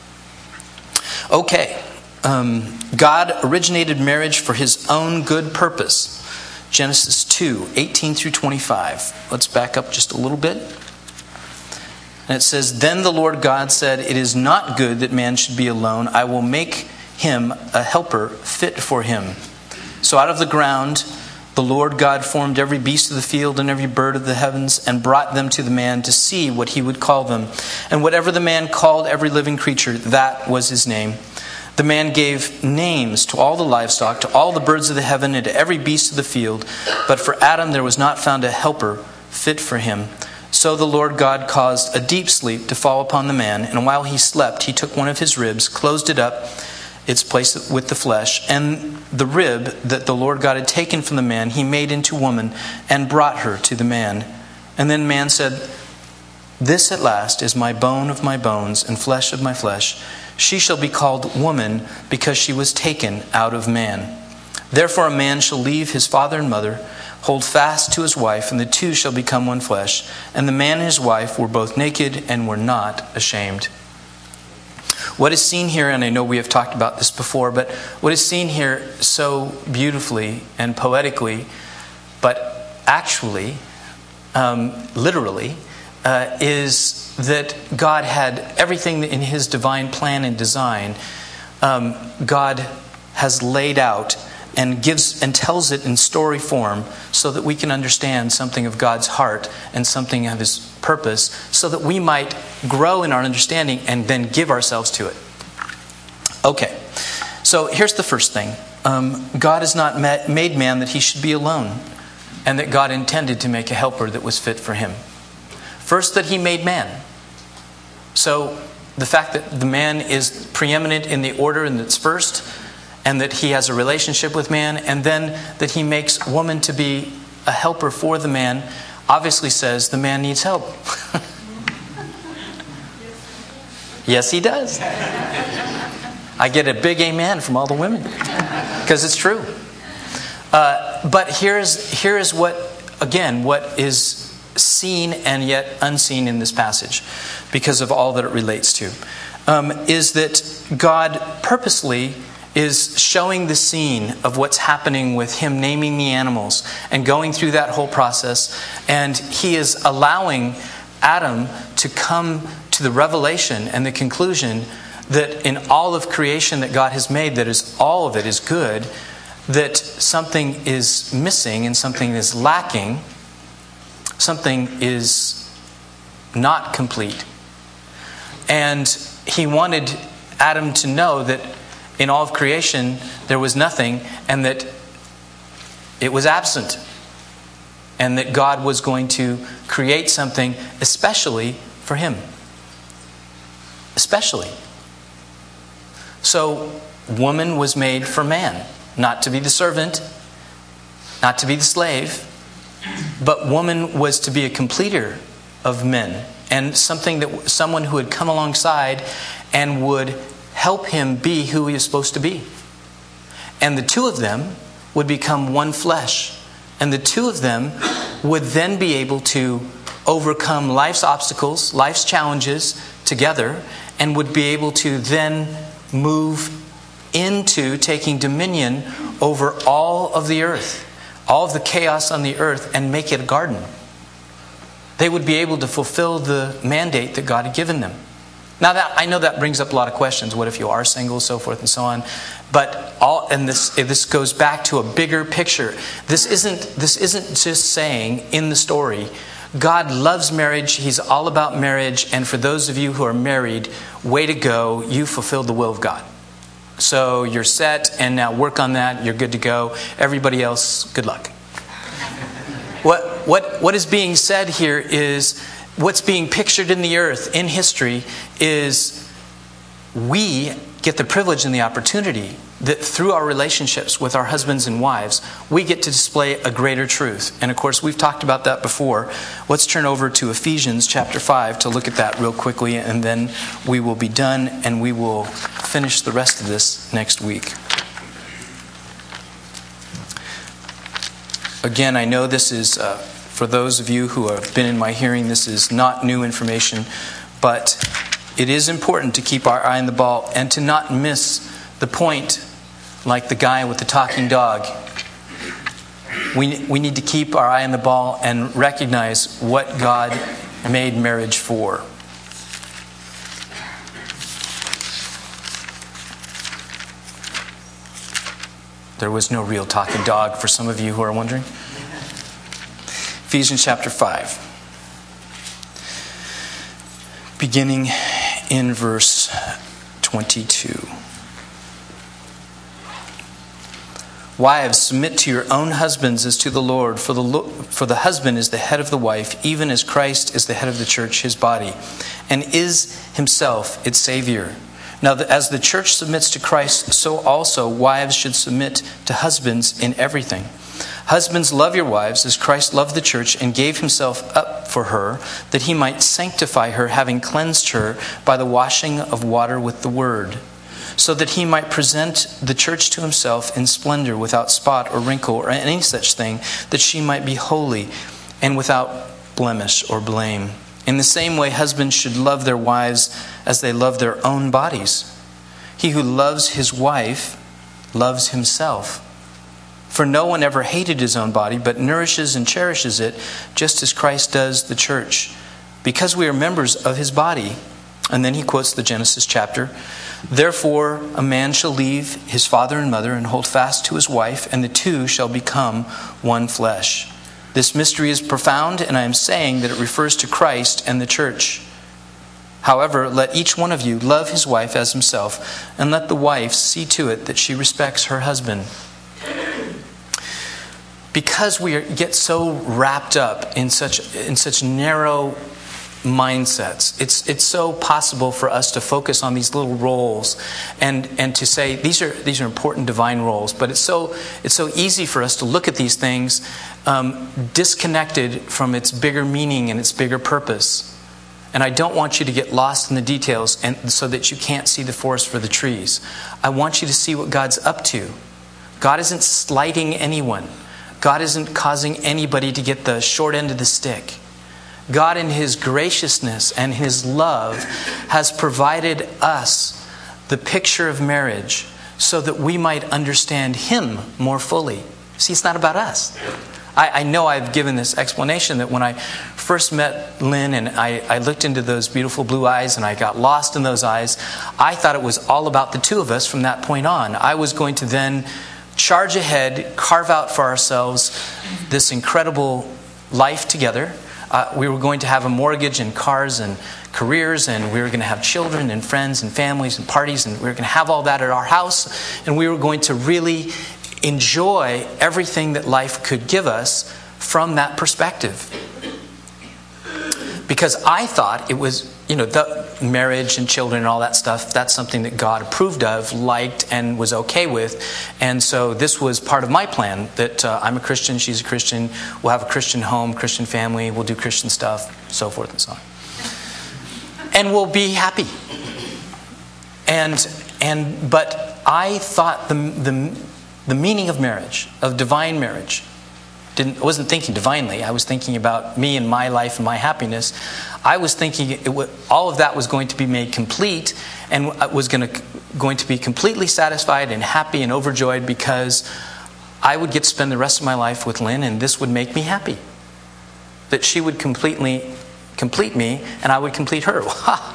Okay, um, God originated marriage for his own good purpose. Genesis two, eighteen through twenty-five. Let's back up just a little bit. And it says, "Then the Lord God said, 'It is not good that man should be alone. I will make him a helper fit for him.' So out of the ground the Lord God formed every beast of the field and every bird of the heavens and brought them to the man to see what he would call them. And whatever the man called every living creature, that was his name. The man gave names to all the livestock, to all the birds of the heaven, and to every beast of the field. But for Adam there was not found a helper fit for him. So the Lord God caused a deep sleep to fall upon the man, and while he slept, he took one of his ribs, closed it up, its place with the flesh, and the rib that the Lord God had taken from the man, he made into woman and brought her to the man. And then man said, 'This at last is my bone of my bones and flesh of my flesh. She shall be called woman because she was taken out of man. Therefore a man shall leave his father and mother, hold fast to his wife, and the two shall become one flesh. And the man and his wife were both naked and were not ashamed.'" What is seen here, and I know we have talked about this before, but what is seen here so beautifully and poetically, but actually, um, literally, uh, is that God had everything in his divine plan and design. Um, God has laid out and gives and tells it in story form so that we can understand something of God's heart and something of His purpose, so that we might grow in our understanding and then give ourselves to it. Okay, so here's the first thing. Um, God has not met, made man that he should be alone, and that God intended to make a helper that was fit for him. First, that He made man. So the fact that the man is preeminent in the order and that's first, and that He has a relationship with man, and then that He makes woman to be a helper for the man, obviously says the man needs help. Yes, he does. I get a big amen from all the women, because it's true. Uh, but here's here is what, again, what is seen and yet unseen in this passage, because of all that it relates to, um, is that God purposely is showing the scene of what's happening with Him naming the animals and going through that whole process. And He is allowing Adam to come to the revelation and the conclusion that in all of creation that God has made, that is all of it is good, that something is missing and something is lacking, something is not complete. And He wanted Adam to know that in all of creation there was nothing, and that it was absent, and that God was going to create something especially for him. Especially. So, woman was made for man, not to be the servant, not to be the slave, but woman was to be a completer of men, and something that someone who had come alongside and would help him be who he is supposed to be. And the two of them would become one flesh. And the two of them would then be able to overcome life's obstacles, life's challenges together, and would be able to then move into taking dominion over all of the earth, all of the chaos on the earth, and make it a garden. They would be able to fulfill the mandate that God had given them. Now, that I know that brings up a lot of questions. What if you are single, so forth and so on? But all, and this this goes back to a bigger picture. This isn't this isn't just saying in the story, God loves marriage. He's all about marriage. And for those of you who are married, way to go. You fulfilled the will of God. So you're set, and now work on that. You're good to go. Everybody else, good luck. What what what is being said here is, what's being pictured in the earth, in history, is we get the privilege and the opportunity that through our relationships with our husbands and wives, we get to display a greater truth. And of course, we've talked about that before. Let's turn over to Ephesians chapter five to look at that real quickly, and then we will be done, and we will finish the rest of this next week. Again, I know this is... Uh, For those of you who have been in my hearing, this is not new information, but it is important to keep our eye on the ball and to not miss the point, like the guy with the talking dog. We, we need to keep our eye on the ball and recognize what God made marriage for. There was no real talking dog, for some of you who are wondering. Ephesians chapter five, beginning in verse twenty-two. Wives, submit to your own husbands as to the Lord, for the for the husband is the head of the wife, even as Christ is the head of the church, his body, and is himself its Savior. Now, as the church submits to Christ, so also wives should submit to husbands in everything. Husbands, love your wives as Christ loved the church and gave himself up for her, that he might sanctify her, having cleansed her by the washing of water with the word, so that he might present the church to himself in splendor, without spot or wrinkle or any such thing, that she might be holy and without blemish or blame. In the same way, husbands should love their wives as they love their own bodies. He who loves his wife loves himself. For no one ever hated his own body, but nourishes and cherishes it, just as Christ does the church, because we are members of his body. And then he quotes the Genesis chapter. Therefore, a man shall leave his father and mother and hold fast to his wife, and the two shall become one flesh. This mystery is profound, and I am saying that it refers to Christ and the church. However, let each one of you love his wife as himself, and let the wife see to it that she respects her husband. Because we get so wrapped up in such in such narrow mindsets, it's it's so possible for us to focus on these little roles and and to say these are these are important divine roles. But it's so it's so easy for us to look at these things um, disconnected from its bigger meaning and its bigger purpose. And I don't want you to get lost in the details and so that you can't see the forest for the trees. I want you to see what God's up to. God isn't slighting anyone. God isn't causing anybody to get the short end of the stick. God in His graciousness and His love has provided us the picture of marriage so that we might understand Him more fully. See, it's not about us. I, I know I've given this explanation that when I first met Lynn and I, I looked into those beautiful blue eyes and I got lost in those eyes, I thought it was all about the two of us from that point on. I was going to then charge ahead, carve out for ourselves this incredible life together. Uh, we were going to have a mortgage and cars and careers, and we were going to have children and friends and families and parties, and we were going to have all that at our house, and we were going to really enjoy everything that life could give us from that perspective. Because I thought it was, you know, the marriage and children and all that stuff, that's something that God approved of, liked, and was okay with. And so this was part of my plan, that uh, I'm a Christian, she's a Christian, we'll have a Christian home, Christian family, we'll do Christian stuff, so forth and so on. And we'll be happy. And and but I thought the the the meaning of marriage, of divine marriage, Didn't, I wasn't thinking divinely. I was thinking about me and my life and my happiness. I was thinking it would, all of that was going to be made complete and was going to, going to be completely satisfied and happy and overjoyed because I would get to spend the rest of my life with Lynn and this would make me happy. That she would completely complete me and I would complete her.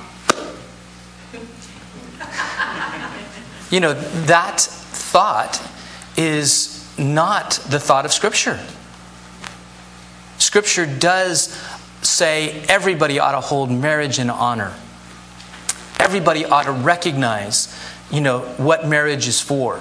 You know, that thought is not the thought of Scripture. Scripture does say everybody ought to hold marriage in honor. Everybody ought to recognize, you know, what marriage is for.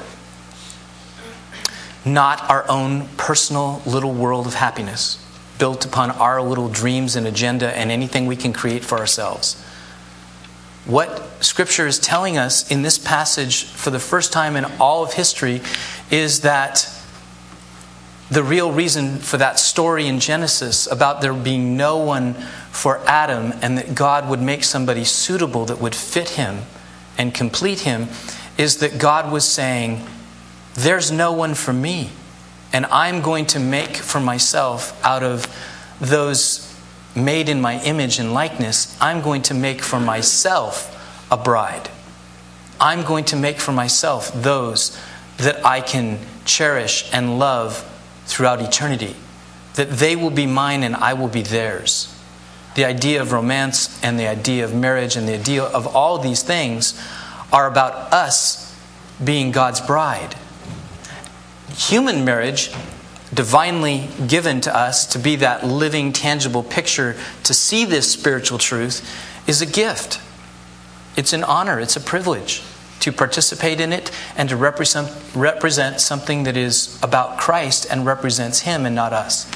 Not our own personal little world of happiness built upon our little dreams and agenda and anything we can create for ourselves. What Scripture is telling us in this passage for the first time in all of history is that the real reason for that story in Genesis about there being no one for Adam and that God would make somebody suitable that would fit him and complete him is that God was saying, there's no one for me. And I'm going to make for myself out of those made in my image and likeness, I'm going to make for myself a bride. I'm going to make for myself those that I can cherish and love throughout eternity. That they will be mine and I will be theirs. The idea of romance and the idea of marriage and the idea of all these things are about us being God's bride. Human marriage, divinely given to us to be that living, tangible picture, to see this spiritual truth, is a gift. It's an honor, it's a privilege to participate in it and to represent, represent something that is about Christ and represents Him and not us.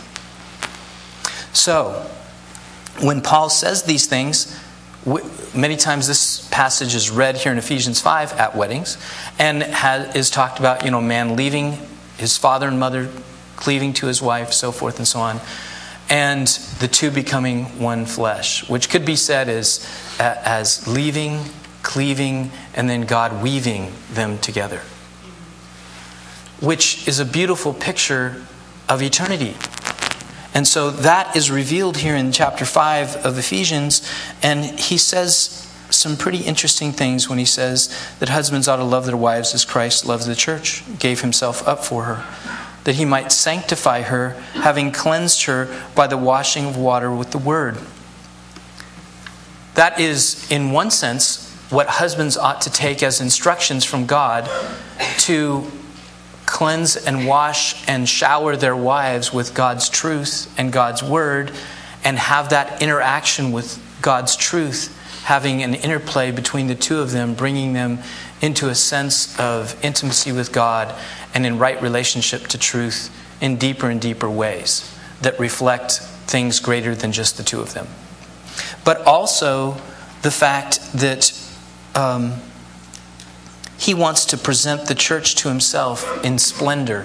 So, when Paul says these things, many times this passage is read here in Ephesians five at weddings and has, is talked about, you know, man leaving his father and mother, cleaving to his wife, so forth and so on, and the two becoming one flesh, which could be said as, as leaving, cleaving, and then God weaving them together, which is a beautiful picture of eternity. And so that is revealed here in chapter five of Ephesians, and he says some pretty interesting things when he says that husbands ought to love their wives as Christ loves the church, gave himself up for her, that he might sanctify her, having cleansed her by the washing of water with the word. That is, in one sense, what husbands ought to take as instructions from God to cleanse and wash and shower their wives with God's truth and God's word, and have that interaction with God's truth, having an interplay between the two of them, bringing them into a sense of intimacy with God and in right relationship to truth in deeper and deeper ways that reflect things greater than just the two of them. But also the fact that um, he wants to present the church to himself in splendor.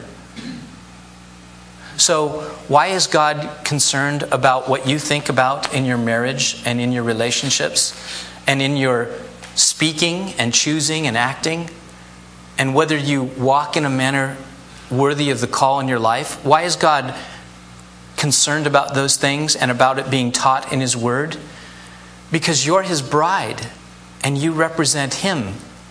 So why is God concerned about what you think about in your marriage and in your relationships and in your speaking and choosing and acting, and whether you walk in a manner worthy of the call in your life? Why is God concerned about those things and about it being taught in His Word? Because you're His bride and you represent Him.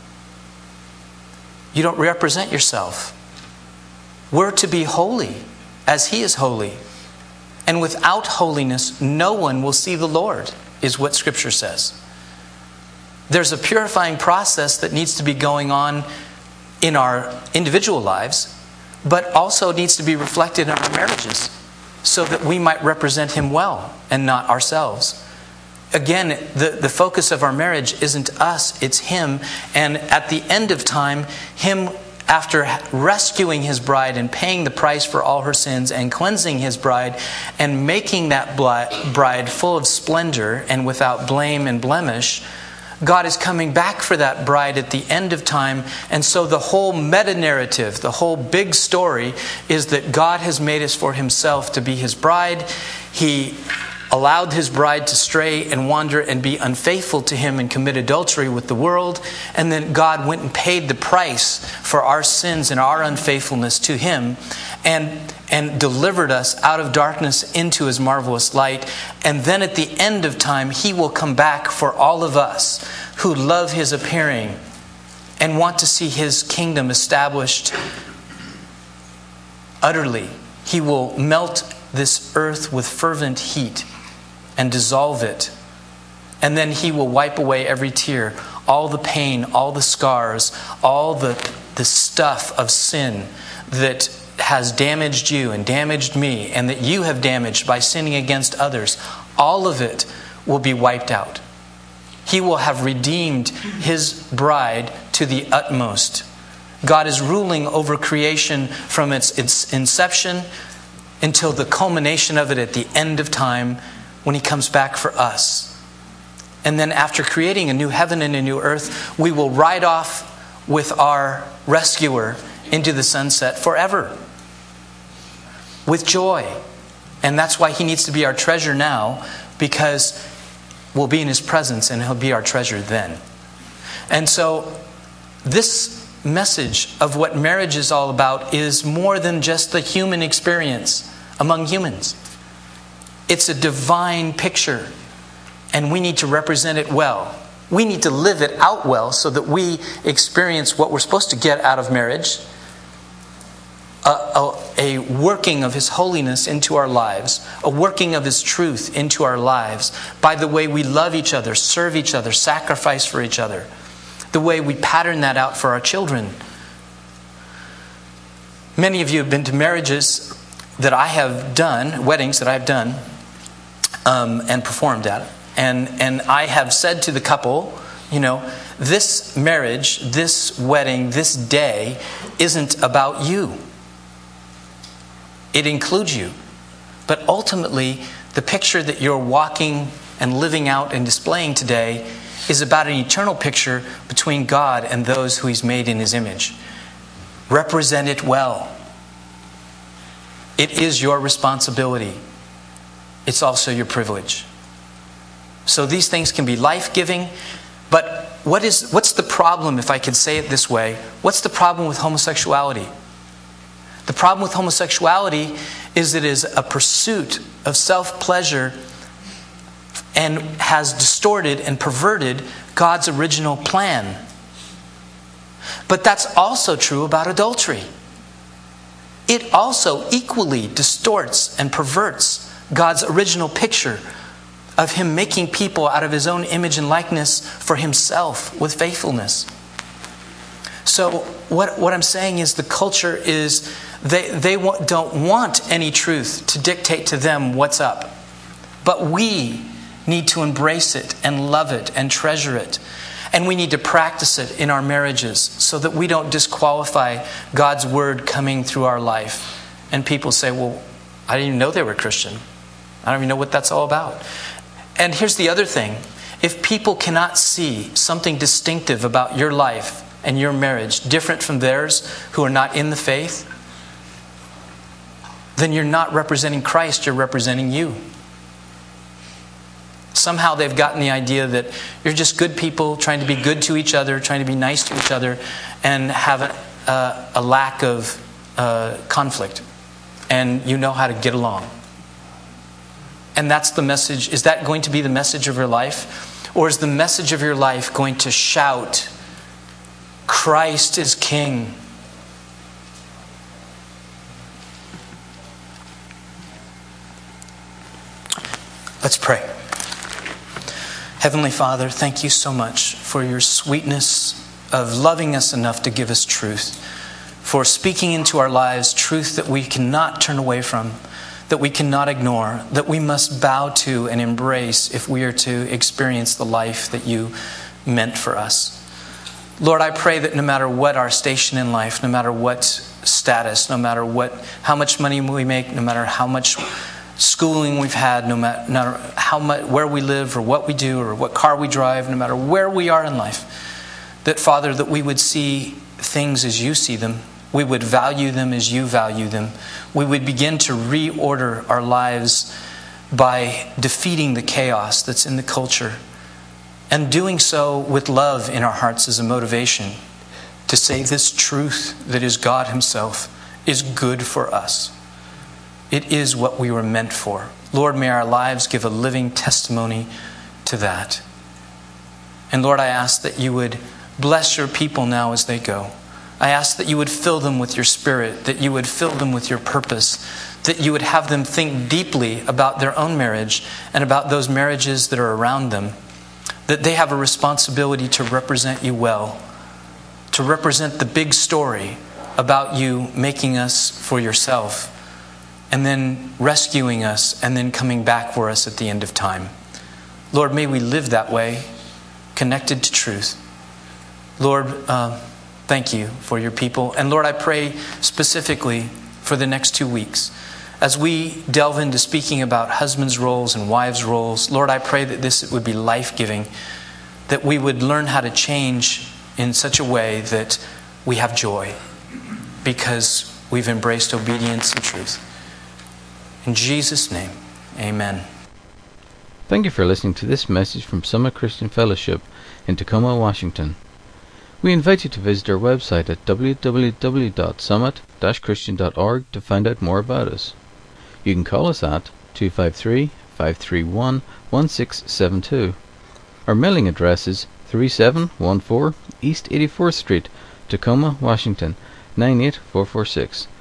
You don't represent yourself. We're to be holy as He is holy. And without holiness, no one will see the Lord, is what Scripture says. There's a purifying process that needs to be going on in our individual lives, but also needs to be reflected in our marriages so that we might represent Him well and not ourselves. Again, the, the focus of our marriage isn't us, it's Him. And at the end of time, Him, after rescuing His bride and paying the price for all her sins and cleansing His bride and making that bride full of splendor and without blame and blemish, God is coming back for that bride at the end of time. And so the whole meta-narrative, the whole big story is that God has made us for Himself to be His bride. He allowed His bride to stray and wander and be unfaithful to Him and commit adultery with the world. And then God went and paid the price for our sins and our unfaithfulness to Him and, and delivered us out of darkness into His marvelous light. And then at the end of time, He will come back for all of us who love His appearing and want to see His kingdom established utterly. He will melt this earth with fervent heat and dissolve it. And then He will wipe away every tear, all the pain, all the scars, all the, the stuff of sin that has damaged you and damaged me and that you have damaged by sinning against others. All of it will be wiped out. He will have redeemed His bride to the utmost. God is ruling over creation from its, its inception until the culmination of it at the end of time when He comes back for us. And then after creating a new heaven and a new earth, we will ride off with our rescuer into the sunset forever with joy. And that's why He needs to be our treasure now, because we'll be in His presence and He'll be our treasure then. And so this message of what marriage is all about is more than just the human experience among humans. It's a divine picture, and we need to represent it well. We need to live it out well so that we experience what we're supposed to get out of marriage, a, a, a working of His holiness into our lives, a working of His truth into our lives by the way we love each other, serve each other, sacrifice for each other, the way we pattern that out for our children. Many of you have been to marriages that I have done, weddings that I have done um, and performed at. And, and I have said to the couple, you know, this marriage, this wedding, this day isn't about you. It includes you. But ultimately, the picture that you're walking and living out and displaying today is about an eternal picture between God and those who He's made in His image. Represent it well. It is your responsibility. It's also your privilege. So these things can be life-giving, but what is what's the problem, if I can say it this way? What's the problem with homosexuality? The problem with homosexuality is it is a pursuit of self-pleasure and has distorted and perverted God's original plan. But that's also true about adultery. It also equally distorts and perverts God's original picture of Him making people out of His own image and likeness for Himself with faithfulness. So what, what I'm saying is the culture is, they, they don't want any truth to dictate to them what's up. But we need to embrace it and love it and treasure it. And we need to practice it in our marriages so that we don't disqualify God's word coming through our life. And people say, well, I didn't even know they were Christian. I don't even know what that's all about. And here's the other thing. If people cannot see something distinctive about your life and your marriage, different from theirs who are not in the faith, then you're not representing Christ, you're representing you. Somehow they've gotten the idea that you're just good people trying to be good to each other, trying to be nice to each other, and have a, a, a lack of uh, conflict. And you know how to get along. And that's the message. Is that going to be the message of your life? Or is the message of your life going to shout, Christ is King? Let's pray. Heavenly Father, thank you so much for your sweetness of loving us enough to give us truth, for speaking into our lives truth that we cannot turn away from, that we cannot ignore, that we must bow to and embrace if we are to experience the life that you meant for us. Lord, I pray that no matter what our station in life, no matter what status, no matter what, how much money we make, no matter how much schooling we've had, no matter, no matter how much, where we live or what we do or what car we drive, no matter where we are in life, that, Father, that we would see things as you see them. We would value them as you value them. We would begin to reorder our lives by defeating the chaos that's in the culture and doing so with love in our hearts as a motivation to say this truth that is God Himself is good for us. It is what we were meant for. Lord, may our lives give a living testimony to that. And Lord, I ask that you would bless your people now as they go. I ask that you would fill them with your Spirit, that you would fill them with your purpose, that you would have them think deeply about their own marriage and about those marriages that are around them, that they have a responsibility to represent you well, to represent the big story about you making us for yourself, and then rescuing us, and then coming back for us at the end of time. Lord, may we live that way, connected to truth. Lord, uh, thank you for your people. And Lord, I pray specifically for the next two weeks. As we delve into speaking about husbands' roles and wives' roles, Lord, I pray that this would be life-giving, that we would learn how to change in such a way that we have joy because we've embraced obedience and truth. In Jesus' name, amen. Thank you for listening to this message from Summit Christian Fellowship in Tacoma, Washington. We invite you to visit our website at w w w dot summit dash christian dot org to find out more about us. You can call us at two five three, five three one, one six seven two. Our mailing address is three seven one four East eighty-fourth Street, Tacoma, Washington, nine eight four four six.